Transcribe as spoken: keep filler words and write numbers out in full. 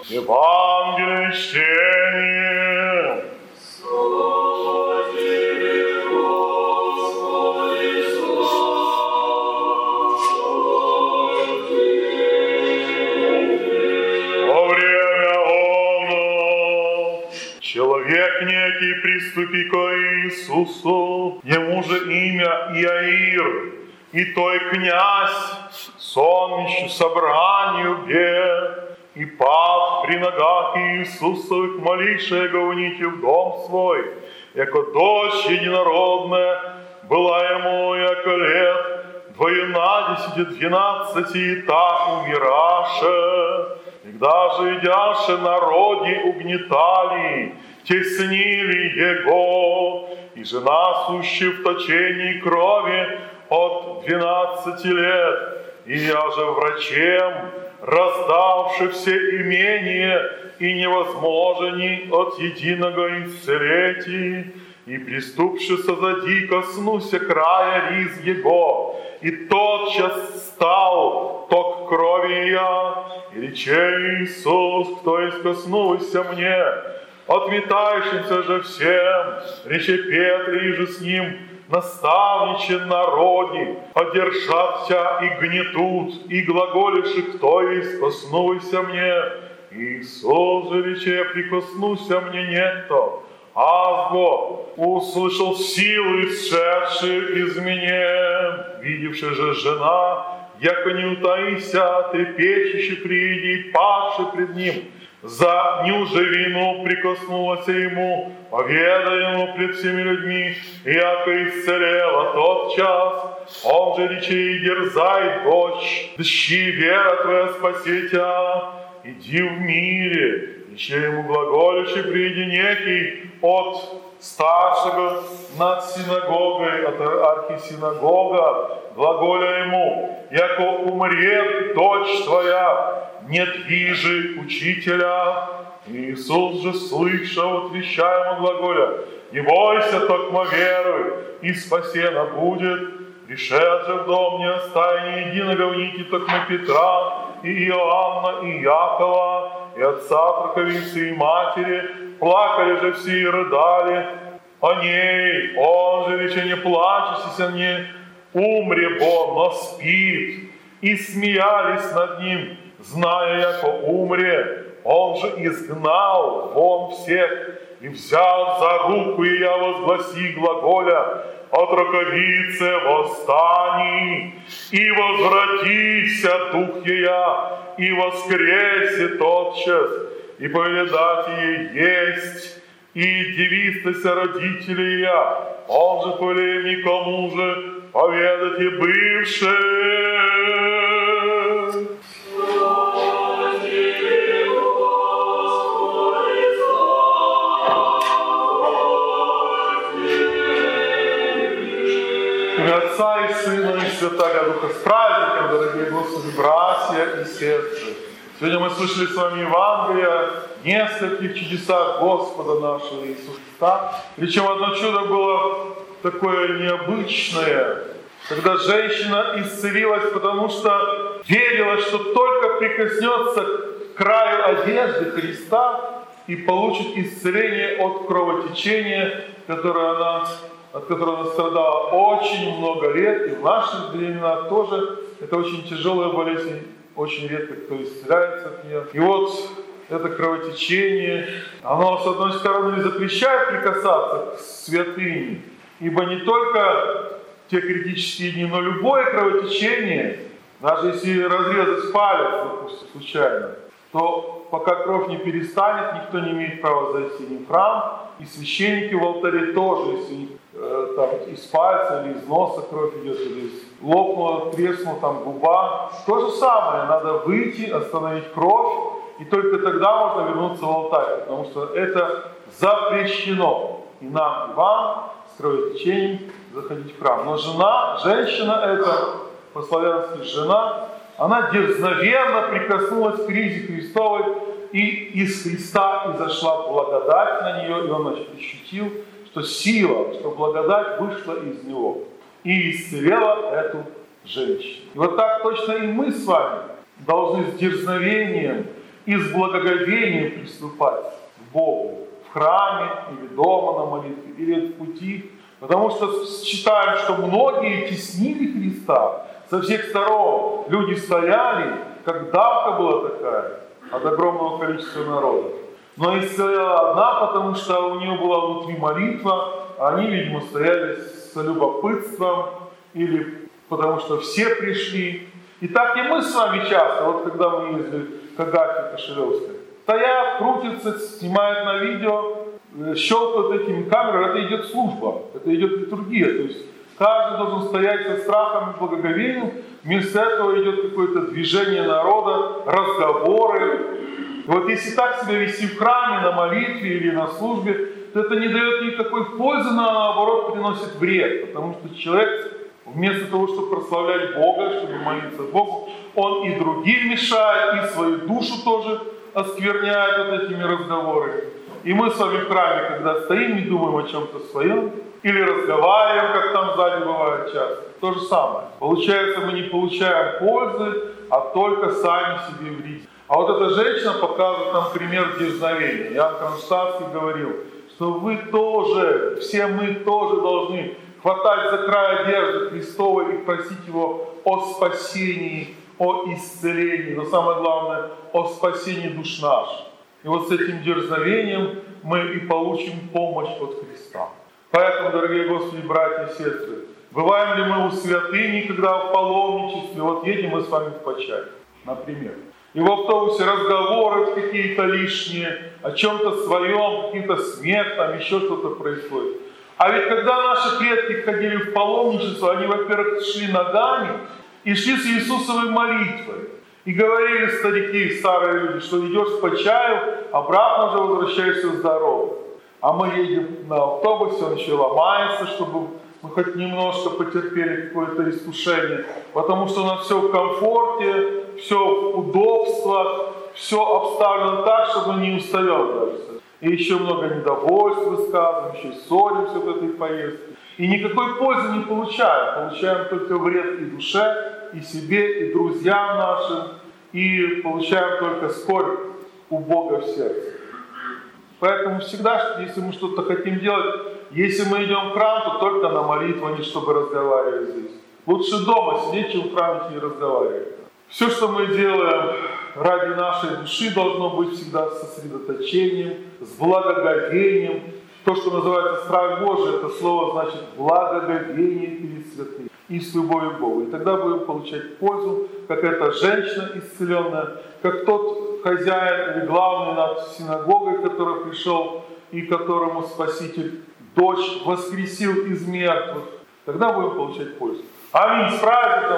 Евангелие чтения. Слава Тебе, Господи, слава Тебе. Во время оно человек некий приступи ко Иисусу, ему же имя Иаир, и той князь, сонмищу собранию бе, и пав при ногах Иисусовых молишего уните в дом свой, яко дочь единородная была ему, яко лет двоенадесяти двенадцати, и так умираше. Когда же идяше народи угнетали, теснили его, и жена сущая в точении крови от двенадцати лет, и я же врачем, раздавши все имения, и невозможни от единого исцелеть, и приступши созади, коснуся края риз его, и тотчас стал ток крови я, и рече Иисус, кто искоснулся мне, отметающимся же всем, рече Петре и же с ним, наставниче народе, одержатся и гнетут, и глаголиши, кто искоснулся мне. Иисус же рече, прикоснуся мне нетто, азбо услышал силу исшедшие из меня, видевши же жена, яко не утаися, трепещущий приди, падший пред ним, за неуже вину прикоснулась ему, поведай ему пред всеми людьми, яко исцелела тот час. Он же речи и дерзай, дочь, дщи вера твоя спаси тебя, иди в мире. Еще ему глаголющий приди некий от старшего над синагогой, от архисинагога, глаголя ему, яко умрет дочь твоя, нет вижи учителя. Иисус же, слышал, отвечая ему глаголя, не бойся, токмо веруй, и спасена будет. Пришед же в дом, не оставя ни единого в нити токмо Петра, и Иоанна, и Якова, и отца Проковицы, и матери, плакали же все и рыдали о ней. Он же рече, не плачьтесь о ней, умре бо, но спит. И смеялись над ним, зная, яко умре. Он же изгнал вон всех, и взял за руку, и я возгласи глаголя, отроковице восстани, и возвратися дух ея, и воскресе тотчас, и поведать ей есть, и девистася родителей я, он же повелел никому же поведать и бывшее. Отца и Сына и Святаго Духа. С праздником, дорогие Господи, братья и сестры! Сегодня мы слышали с вами Евангелие о нескольких чудесах Господа нашего Иисуса Христа. Причем одно чудо было такое необычное, когда женщина исцелилась, потому что верила, что только прикоснется к краю одежды Христа и получит исцеление от кровотечения, которое она от которого она страдала очень много лет, и в наших времена тоже. Это очень тяжелая болезнь, очень редко кто исцеляется от нее. И вот это кровотечение, оно, с одной стороны, не запрещает прикасаться к святыне, ибо не только те критические дни, но любое кровотечение, даже если разрезать палец, допустим, случайно, то пока кровь не перестанет, никто не имеет права зайти ни в храм, и священники в алтаре тоже, если э, там, из пальца или из носа кровь идет, или из лопнула, треснула там губа, то же самое, надо выйти, остановить кровь, и только тогда можно вернуться в алтарь, потому что это запрещено и нам, и вам с кровотечением заходить в храм. Но жена, женщина это, по-славянски жена, она дерзновенно прикоснулась к ризе Христовой, и из Христа изошла благодать на нее, и он ощутил, что сила, что благодать вышла из него и исцелела эту женщину. И вот так точно и мы с вами должны с дерзновением и с благоговением приступать к Богу в храме или дома на молитве, или в пути. Потому что считаем, что многие теснили Христа со всех сторон. Люди стояли, как давка была такая от огромного количества народа. Но и стояла одна, потому что у нее была внутри молитва, а они, видимо, стояли с любопытством или потому что все пришли. И так и мы с вами часто, вот когда мы ездили к Агафье Кошелевской, стоят, крутятся, снимают на видео, щелкают этими камерами, это идет служба, это идет литургия. То есть каждый должен стоять со страхом и благоговением, вместо этого идет какое-то движение народа, разговоры. И вот если так себя вести в храме, на молитве или на службе, то это не дает никакой пользы, но наоборот приносит вред, потому что человек вместо того, чтобы прославлять Бога, чтобы молиться Богу, он и другим мешает, и свою душу тоже оскверняет вот этими разговорами. И мы с вами в храме, когда стоим, не думаем о чем-то своем, или разговариваем, как там сзади бывает часто. То же самое. Получается, мы не получаем пользы, а только сами себе вредим. А вот эта женщина показывает нам пример дерзновения. Иоанн Кронштадтский говорил, что вы тоже, все мы тоже должны хватать за край одежды Христовой и просить Его о спасении, о исцелении, но самое главное, о спасении душ наших. И вот с этим дерзновением мы и получим помощь от Христа. Поэтому, дорогие Господи, братья и сестры, бываем ли мы у святыни, когда в паломничестве, вот едем мы с вами в Почаев, например, и в автобусе разговоры какие-то лишние, о чем-то своем, какие-то смех, там еще что-то происходит. А ведь когда наши предки ходили в паломничество, они, во-первых, шли ногами и шли с Иисусовой молитвой. И говорили старики, старые люди, что идешь с Почаев, обратно уже возвращаешься здоровым. А мы едем на автобусе, он еще ломается, чтобы мы хоть немножко потерпели какое-то искушение. Потому что у нас все в комфорте, все в удобствах, все обставлено так, что мы не устаем даже. И еще много недовольств высказываем, еще ссоримся в этой поездке. И никакой пользы не получаем. Получаем только вред и душе, и себе, и друзьям нашим. И получаем только скорбь у Бога в сердце. Поэтому всегда, если мы что-то хотим делать, если мы идем в храм, то только на молитву, а не чтобы разговаривать здесь. Лучше дома сидеть, чем в храме не разговаривать. Все, что мы делаем ради нашей души, должно быть всегда с сосредоточением, с благоговением. То, что называется страх Божий, это слово значит благоговение перед святым и с любовью к Богу. И тогда будем получать пользу, как эта женщина исцеленная, как тот хозяин или главный над синагогой, который пришел и которому Спаситель, дочь, воскресил из мертвых. Тогда будем получать пользу. Аминь. С праздником!